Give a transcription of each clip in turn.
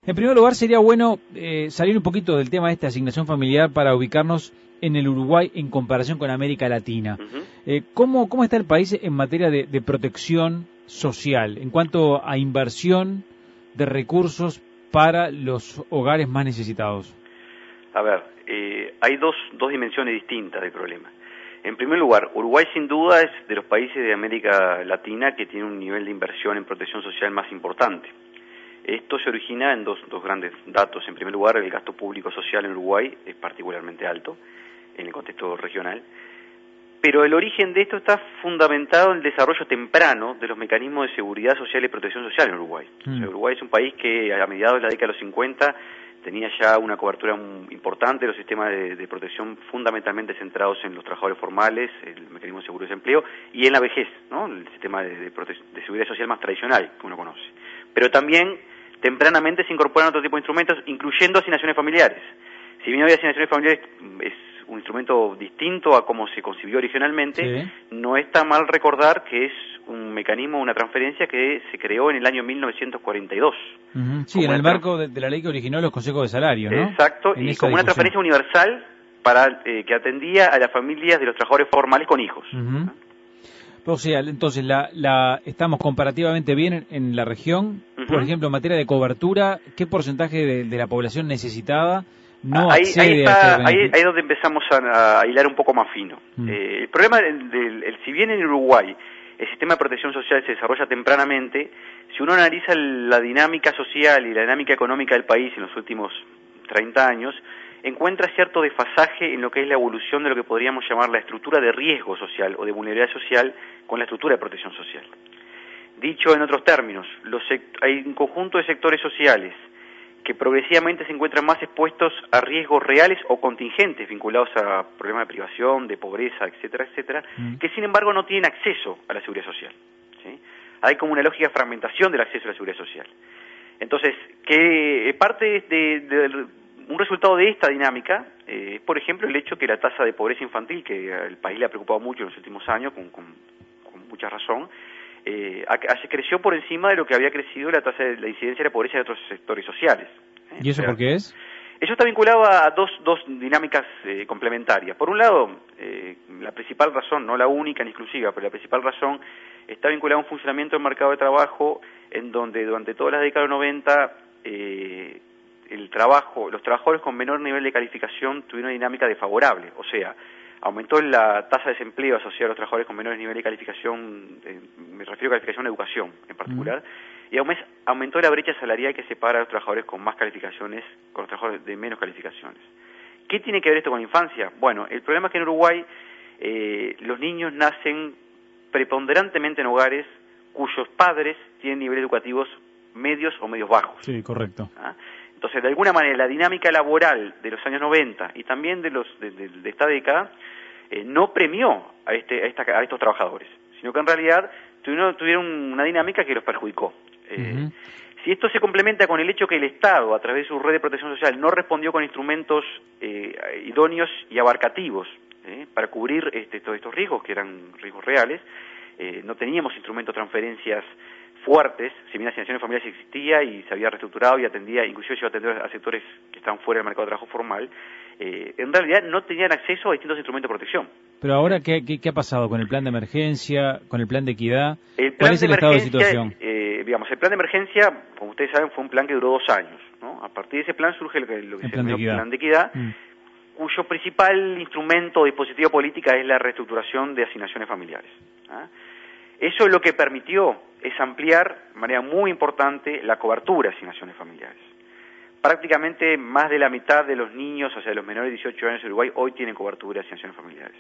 En primer lugar, sería bueno salir un poquito del tema de esta asignación familiar para ubicarnos en el Uruguay en comparación con América Latina. ¿Cómo está el país en materia de protección social, en cuanto a inversión de recursos para los hogares más necesitados? A ver, hay dos dimensiones distintas del problema. En primer lugar, Uruguay sin duda es de los países de América Latina que tiene un nivel de inversión en protección social más importante. Esto se origina en dos grandes datos. En primer lugar, el gasto público social en Uruguay es particularmente alto en el contexto regional, pero el origen de esto está fundamentado en el desarrollo temprano de los mecanismos de seguridad social y protección social en Uruguay. O sea, Uruguay es un país que a mediados de la década de los 50 tenía ya una cobertura importante de los sistemas de protección fundamentalmente centrados en los trabajadores formales, el mecanismo de seguro de desempleo y en la vejez, ¿no? El sistema de seguridad social más tradicional que uno conoce. Pero también tempranamente se incorporan otro tipo de instrumentos, incluyendo asignaciones familiares. Si bien hoy asignaciones familiares es un instrumento distinto a cómo se concibió originalmente, sí, no está mal recordar que es un mecanismo, una transferencia que se creó en el año 1942. Sí, en el marco de la ley que originó los consejos de salario, ¿no? Exacto, y como una transferencia universal para que atendía a las familias de los trabajadores formales con hijos. O sea, entonces, estamos comparativamente bien en la región. Por ejemplo, en materia de cobertura, ¿qué porcentaje de la población necesitada no accede a ahí es donde empezamos a hilar un poco más fino. El problema, si bien en Uruguay el sistema de protección social se desarrolla tempranamente, si uno analiza la dinámica social y la dinámica económica del país en los últimos 30 años, encuentra cierto desfasaje en lo que es la evolución de lo que podríamos llamar la estructura de riesgo social o de vulnerabilidad social con la estructura de protección social. Dicho en otros términos, hay un conjunto de sectores sociales que progresivamente se encuentran más expuestos a riesgos reales o contingentes vinculados a problemas de privación, de pobreza, etcétera, etcétera, que sin embargo no tienen acceso a la seguridad social, ¿sí? Hay como una lógica de fragmentación del acceso a la seguridad social. Entonces, que parte de un resultado de esta dinámica es, por ejemplo, el hecho que la tasa de pobreza infantil, que al país le ha preocupado mucho en los últimos años, con mucha razón, creció por encima de lo que había crecido la tasa de la incidencia de la pobreza de otros sectores sociales. ¿Y eso por qué es? Eso está vinculado a dos dinámicas complementarias. Por un lado, la principal razón, no la única ni exclusiva, pero la principal razón está vinculada a un funcionamiento del mercado de trabajo en donde durante todas las décadas de los 90 los trabajadores con menor nivel de calificación tuvieron una dinámica desfavorable, o sea, aumentó la tasa de desempleo asociada a los trabajadores con menores niveles de calificación, me refiero a calificación de educación en particular, y aumentó la brecha salarial que separa a los trabajadores con más calificaciones con los trabajadores de menos calificaciones. ¿Qué tiene que ver esto con la infancia? Bueno, el problema es que en Uruguay los niños nacen preponderantemente en hogares cuyos padres tienen niveles educativos medios o medios bajos. Sí, correcto. Entonces, de alguna manera, la dinámica laboral de los años 90 y también de esta década no premió a estos trabajadores, sino que en realidad tuvieron una dinámica que los perjudicó. Si esto se complementa con el hecho que el Estado, a través de su red de protección social, no respondió con instrumentos idóneos y abarcativos para cubrir todos estos riesgos, que eran riesgos reales, no teníamos instrumentos de transferencias fuertes, si bien la asignación familiar existía y se había reestructurado y atendía, inclusive llegó a atender a sectores que estaban fuera del mercado de trabajo formal, en realidad no tenían acceso a distintos instrumentos de protección. Pero ahora, ¿qué ha pasado con el plan de emergencia, con el plan de equidad? ¿Cuál es el estado de situación? El plan de emergencia, como ustedes saben, fue un plan que duró 2 años, ¿no? A partir de ese plan surge lo que se llama el plan de equidad, cuyo principal instrumento o dispositivo política es la reestructuración de asignaciones familiares. Eso lo que permitió es ampliar de manera muy importante la cobertura de asignaciones familiares. Prácticamente más de la mitad de los niños, o sea, de los menores de 18 años en Uruguay, hoy tienen cobertura de asignaciones familiares.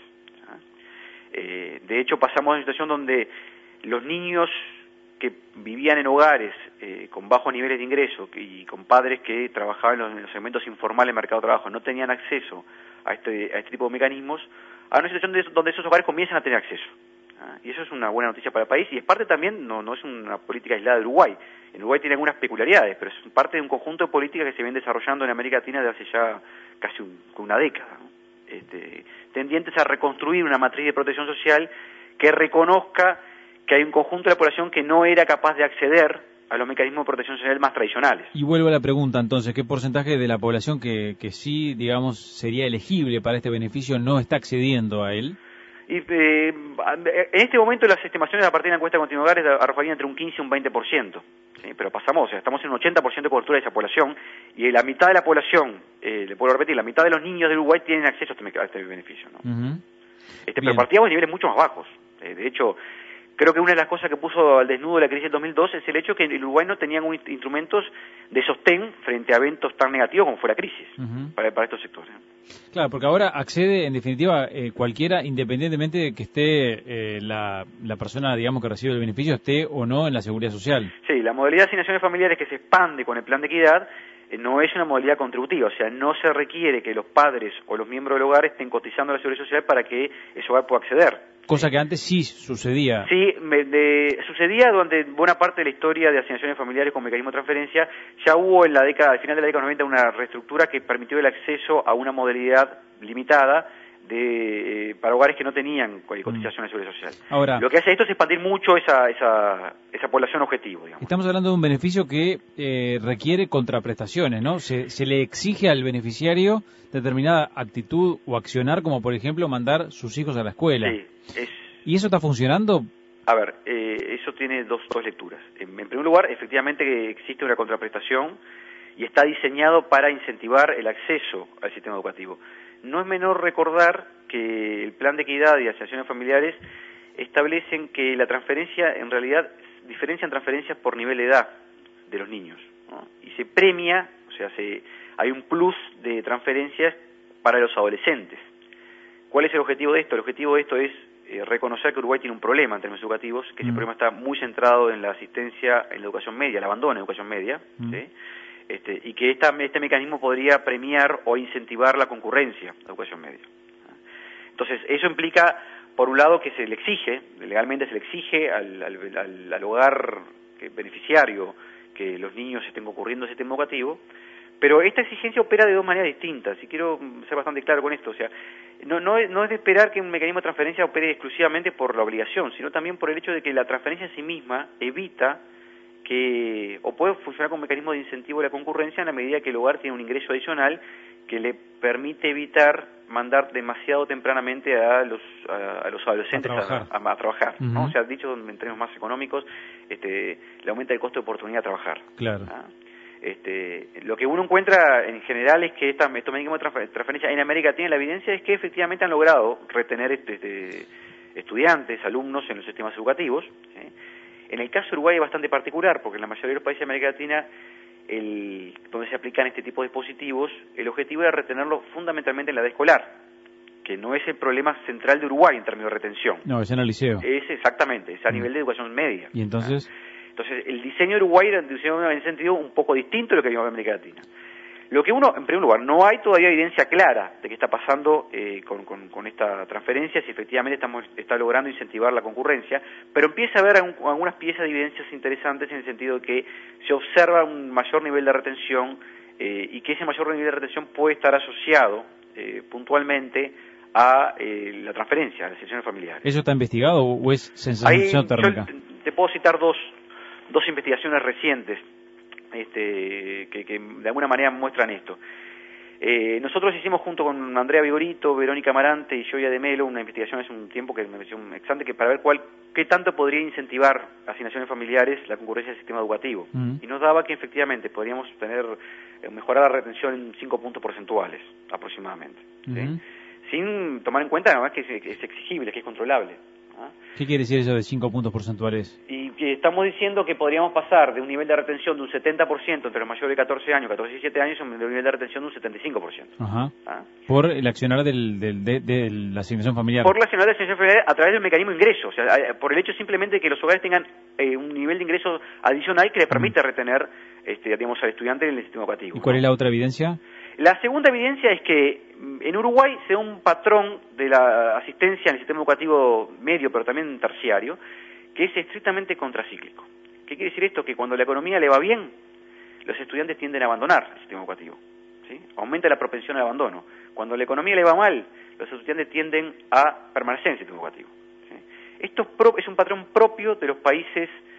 De hecho, pasamos a una situación donde los niños que vivían en hogares con bajos niveles de ingreso y con padres que trabajaban en los segmentos informales del mercado de trabajo no tenían acceso a este tipo de mecanismos, a una situación donde esos hogares comienzan a tener acceso. Y eso es una buena noticia para el país y es parte también, no es una política aislada de Uruguay. En Uruguay tiene algunas peculiaridades, pero es parte de un conjunto de políticas que se vienen desarrollando en América Latina desde hace ya casi una década, ¿no? Tendientes a reconstruir una matriz de protección social que reconozca que hay un conjunto de la población que no era capaz de acceder a los mecanismos de protección social más tradicionales. Y vuelvo a la pregunta, entonces, ¿qué porcentaje de la población que sí, digamos, sería elegible para este beneficio no está accediendo a él? Y en este momento las estimaciones a partir de la encuesta de Continuo Hogares arrojarían entre un 15 y un 20%. ¿Sí? Pero pasamos, o sea, estamos en un 80% de cobertura de esa población, y la mitad de la población, le puedo repetir, la mitad de los niños de Uruguay tienen acceso a este beneficio, ¿no? Pero partíamos de niveles mucho más bajos. De hecho, creo que una de las cosas que puso al desnudo la crisis del 2002 es el hecho que el Uruguay no tenían instrumentos de sostén frente a eventos tan negativos como fue la crisis para estos sectores. Claro, porque ahora accede, en definitiva, cualquiera, independientemente de que esté la persona, digamos, que recibe el beneficio, esté o no en la Seguridad Social. Sí, la modalidad de asignaciones familiares que se expande con el Plan de Equidad no es una modalidad contributiva, o sea, no se requiere que los padres o los miembros del hogar estén cotizando a la Seguridad Social para que ese hogar pueda acceder. Cosa que antes sí sucedía. Sí, sucedía durante buena parte de la historia de asignaciones familiares con mecanismo de transferencia. Ya hubo al final de la década 90 una reestructura que permitió el acceso a una modalidad limitada para hogares que no tenían cotización de seguridad social. Ahora, lo que hace esto es expandir mucho esa población objetivo, digamos. Estamos hablando de un beneficio que requiere contraprestaciones, ¿no? Se le exige al beneficiario determinada actitud o accionar, como por ejemplo mandar sus hijos a la escuela. Sí, ¿Y eso está funcionando? A ver, eso tiene dos lecturas. En primer lugar, efectivamente existe una contraprestación y está diseñado para incentivar el acceso al sistema educativo. No es menor recordar que el Plan de Equidad y Asignaciones Familiares establecen que la transferencia, en realidad, diferencian transferencias por nivel de edad de los niños, ¿no? Y se premia, o sea, hay un plus de transferencias para los adolescentes. ¿Cuál es el objetivo de esto? El objetivo de esto es reconocer que Uruguay tiene un problema en términos educativos, que ese problema está muy centrado en la asistencia en la educación media, el abandono en la educación media, ¿sí? Y que este mecanismo podría premiar o incentivar la concurrencia a la educación media. Entonces, eso implica, por un lado, que se le exige, legalmente se le exige al hogar beneficiario que los niños estén concurriendo al sistema educativo, pero esta exigencia opera de dos maneras distintas, y quiero ser bastante claro con esto. O sea, no es de esperar que un mecanismo de transferencia opere exclusivamente por la obligación, sino también por el hecho de que la transferencia en sí misma evita o puede funcionar como mecanismo de incentivo de la concurrencia en la medida que el hogar tiene un ingreso adicional que le permite evitar mandar demasiado tempranamente a los adolescentes a trabajar, ¿no? O sea, dicho en términos más económicos, le aumenta el costo de oportunidad de trabajar. Claro. Lo que uno encuentra en general es que estos mecanismos de transferencia en América Latina, la evidencia es que efectivamente han logrado retener estudiantes, alumnos en los sistemas educativos, ¿sí? En el caso de Uruguay es bastante particular, porque en la mayoría de los países de América Latina, donde se aplican este tipo de dispositivos, el objetivo era retenerlo fundamentalmente en la edad escolar, que no es el problema central de Uruguay en términos de retención. No, es en el liceo. Exactamente, es a nivel de educación media. ¿Y entonces? Entonces, el diseño de Uruguay era un diseño en sentido un poco distinto de lo que vimos en América Latina. Lo que en primer lugar, no hay todavía evidencia clara de qué está pasando con esta transferencia, si efectivamente está logrando incentivar la concurrencia, pero empieza a haber algunas piezas de evidencias interesantes en el sentido de que se observa un mayor nivel de retención y que ese mayor nivel de retención puede estar asociado puntualmente a la transferencia, a las sesiones familiares. ¿Eso está investigado o es sensación térmica? Te puedo citar dos investigaciones recientes que de alguna manera muestran esto. Nosotros hicimos junto con Andrea Vigorito, Verónica Amarante y Joya de Melo una investigación hace un tiempo que me pareció un exante para ver qué tanto podría incentivar asignaciones familiares la concurrencia del sistema educativo. Y nos daba que efectivamente podríamos mejorar la retención en 5 puntos porcentuales aproximadamente, ¿sí? Sin tomar en cuenta además que es exigible, que es controlable. ¿Qué quiere decir eso de 5 puntos porcentuales? Y que estamos diciendo que podríamos pasar de un nivel de retención de un 70% entre los mayores de 14 años, 14 y 17 años, a un nivel de retención de un 75%. Ajá. Por el accionar de la asignación familiar. Por la accionar de la asignación familiar a través del mecanismo de ingreso, o sea, por el hecho simplemente de que los hogares tengan un nivel de ingreso adicional que les permite retener digamos, al estudiante en el sistema educativo. ¿Y cuál es la otra evidencia? La segunda evidencia es que en Uruguay se da un patrón de la asistencia en el sistema educativo medio, pero también terciario, que es estrictamente contracíclico. ¿Qué quiere decir esto? Que cuando la economía le va bien, los estudiantes tienden a abandonar el sistema educativo, ¿sí? Aumenta la propensión al abandono. Cuando la economía le va mal, los estudiantes tienden a permanecer en el sistema educativo, ¿sí? Esto es un patrón propio de los países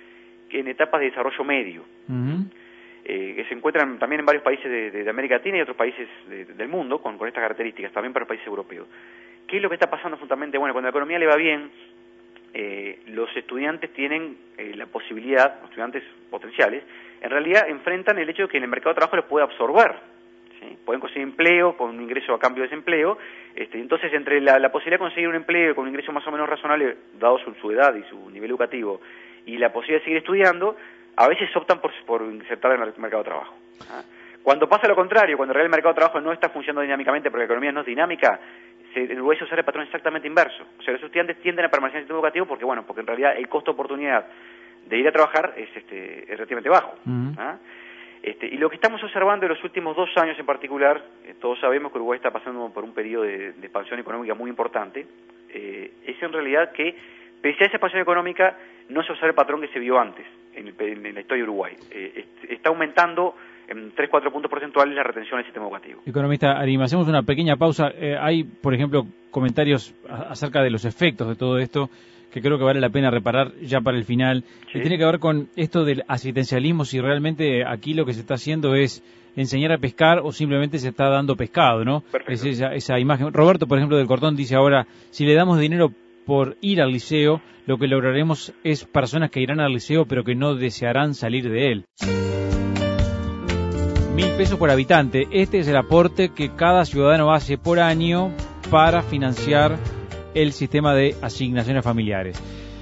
en etapas de desarrollo medio, que se encuentran también en varios países de América Latina y otros países del mundo con estas características, también para los países europeos. ¿Qué es lo que está pasando fundamentalmente? Bueno, cuando la economía le va bien, los estudiantes tienen la posibilidad, los estudiantes potenciales, en realidad enfrentan el hecho de que en el mercado de trabajo los puede absorber, ¿sí? Pueden conseguir empleo con un ingreso a cambio de desempleo, entonces entre la posibilidad de conseguir un empleo con un ingreso más o menos razonable, dado su edad y su nivel educativo, y la posibilidad de seguir estudiando, a veces optan por insertar en el mercado de trabajo. Cuando pasa lo contrario, cuando en realidad el mercado de trabajo no está funcionando dinámicamente porque la economía no es dinámica, en Uruguay se usa el patrón exactamente inverso. O sea, los estudiantes tienden a permanecer en el sistema educativo porque en realidad el costo de oportunidad de ir a trabajar es relativamente bajo. Y lo que estamos observando en los últimos 2 años en particular, todos sabemos que Uruguay está pasando por un periodo de expansión económica muy importante, es en realidad que, pese a esa expansión económica, no se observa el patrón que se vio antes en la historia de Uruguay. Está aumentando en 3-4 puntos porcentuales la retención del sistema educativo. Economista Arim, hacemos una pequeña pausa. Hay, por ejemplo, comentarios acerca de los efectos de todo esto que creo que vale la pena reparar ya para el final. Sí. Y tiene que ver con esto del asistencialismo, si realmente aquí lo que se está haciendo es enseñar a pescar o simplemente se está dando pescado, ¿no? Es esa imagen. Roberto, por ejemplo, del Cordón dice ahora, si le damos dinero por ir al liceo, lo que lograremos es personas que irán al liceo pero que no desearán salir de él. 1.000 pesos por habitante. Este es el aporte que cada ciudadano hace por año para financiar el sistema de asignaciones familiares.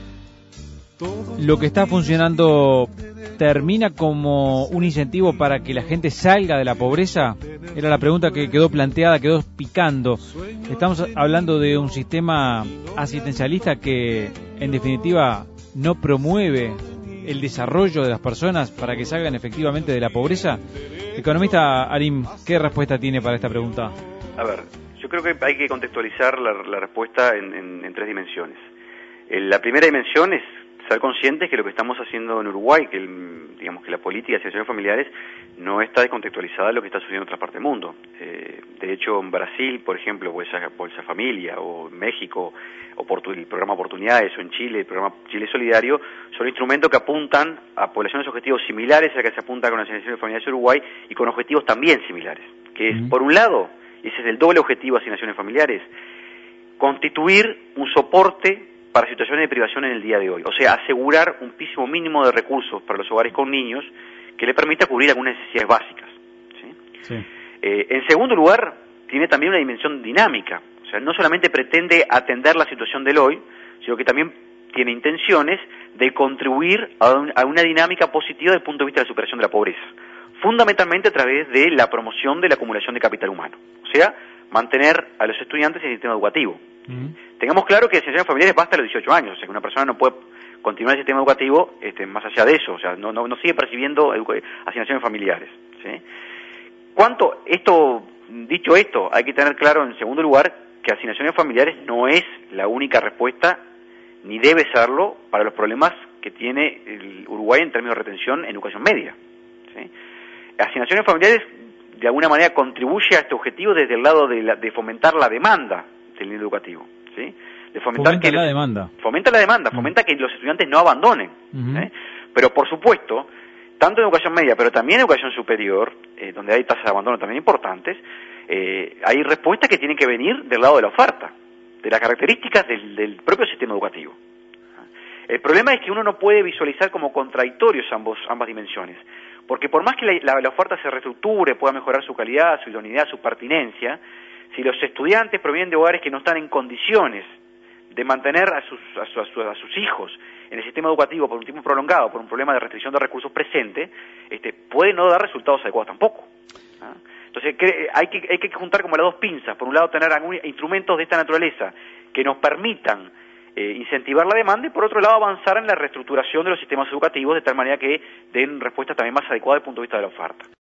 Lo que está funcionando termina como un incentivo para que la gente salga de la pobreza. Era la pregunta que quedó planteada, quedó picando. Estamos hablando de un sistema asistencialista que, en definitiva, no promueve el desarrollo de las personas para que salgan efectivamente de la pobreza. Economista Arim, ¿qué respuesta tiene para esta pregunta? A ver, yo creo que hay que contextualizar la respuesta en 3 dimensiones. La primera dimensión es ser conscientes que lo que estamos haciendo en Uruguay, que la política de asignaciones familiares no está descontextualizada de lo que está sucediendo en otra parte del mundo. De hecho, en Brasil, por ejemplo, Bolsa Familia, o en México, el programa Oportunidades, o en Chile, el programa Chile Solidario, son instrumentos que apuntan a poblaciones objetivos similares a las que se apunta con las asignaciones familiares de Uruguay y con objetivos también similares. Que es, por un lado, y ese es el doble objetivo de asignaciones familiares, constituir un soporte para situaciones de privación en el día de hoy. O sea, asegurar un piso mínimo de recursos para los hogares con niños que le permita cubrir algunas necesidades básicas. ¿Sí? En segundo lugar, tiene también una dimensión dinámica. O sea, no solamente pretende atender la situación del hoy, sino que también tiene intenciones de contribuir a una dinámica positiva desde el punto de vista de la superación de la pobreza. Fundamentalmente a través de la promoción de la acumulación de capital humano. O sea, mantener a los estudiantes en el sistema educativo. Tengamos claro que asignaciones familiares va hasta los 18 años, o sea que una persona no puede continuar el sistema educativo más allá de eso, o sea, no sigue percibiendo asignaciones familiares. ¿Sí? Dicho esto, hay que tener claro en segundo lugar que asignaciones familiares no es la única respuesta, ni debe serlo, para los problemas que tiene el Uruguay en términos de retención en educación media. ¿Sí? Asignaciones familiares de alguna manera contribuye a este objetivo desde el lado de fomentar la demanda del nivel educativo, ¿sí? De fomenta la demanda, fomenta que los estudiantes no abandonen, ¿sí? Pero por supuesto, tanto en educación media, pero también en educación superior, donde hay tasas de abandono también importantes, hay respuestas que tienen que venir del lado de la oferta, de las características del propio sistema educativo. El problema es que uno no puede visualizar como contradictorios ambas dimensiones, porque por más que la oferta se reestructure, pueda mejorar su calidad, su idoneidad, su pertinencia, si los estudiantes provienen de hogares que no están en condiciones de mantener a sus hijos en el sistema educativo por un tiempo prolongado, por un problema de restricción de recursos presente, puede no dar resultados adecuados tampoco. Entonces hay que juntar como las dos pinzas. Por un lado, tener algunos instrumentos de esta naturaleza que nos permitan incentivar la demanda, y por otro lado avanzar en la reestructuración de los sistemas educativos de tal manera que den respuestas también más adecuadas desde el punto de vista de la oferta.